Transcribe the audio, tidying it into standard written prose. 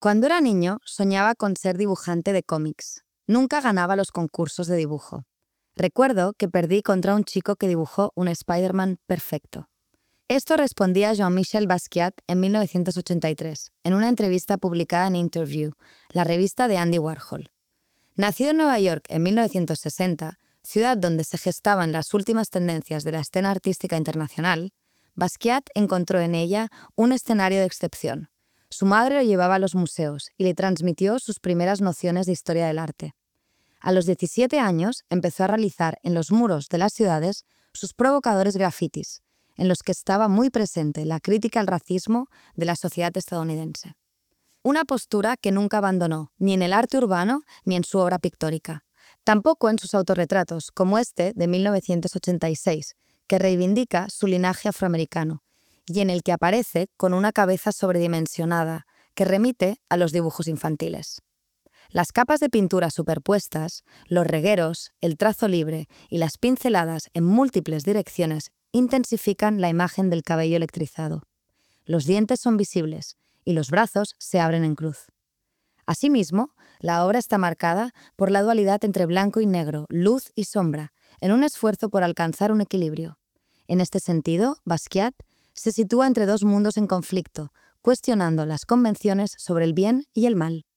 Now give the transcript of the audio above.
Cuando era niño, soñaba con ser dibujante de cómics. Nunca ganaba los concursos de dibujo. Recuerdo que perdí contra un chico que dibujó un Spider-Man perfecto. Esto respondía Jean-Michel Basquiat en 1983, en una entrevista publicada en Interview, la revista de Andy Warhol. Nacido en Nueva York en 1960, ciudad donde se gestaban las últimas tendencias de la escena artística internacional, Basquiat encontró en ella un escenario de excepción. Su madre lo llevaba a los museos y le transmitió sus primeras nociones de historia del arte. A los 17 años empezó a realizar en los muros de las ciudades sus provocadores grafitis, en los que estaba muy presente la crítica al racismo de la sociedad estadounidense. Una postura que nunca abandonó, ni en el arte urbano ni en su obra pictórica. Tampoco en sus autorretratos, como este de 1986, que reivindica su linaje afroamericano, y en el que aparece con una cabeza sobredimensionada, que remite a los dibujos infantiles. Las capas de pintura superpuestas, los regueros, el trazo libre y las pinceladas en múltiples direcciones intensifican la imagen del cabello electrizado. Los dientes son visibles y los brazos se abren en cruz. Asimismo, la obra está marcada por la dualidad entre blanco y negro, luz y sombra, en un esfuerzo por alcanzar un equilibrio. En este sentido, Basquiat se sitúa entre dos mundos en conflicto, cuestionando las convenciones sobre el bien y el mal.